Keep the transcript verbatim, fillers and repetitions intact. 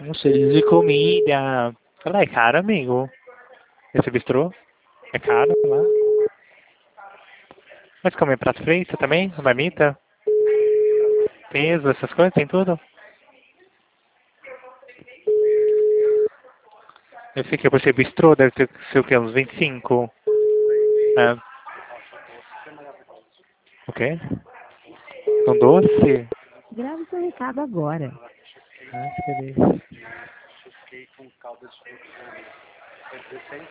Um serviço de comida. Lá é caro, amigo. Esse bistrô? É caro lá? Mas comer prato frito também? Marmita? Peso, essas coisas? Tem tudo? Eu sei que por ser bistrô deve ter, ser o quê? Uns vinte e cinco. É. O quê? Um doce? Grave seu recado agora. Ah, que delícia.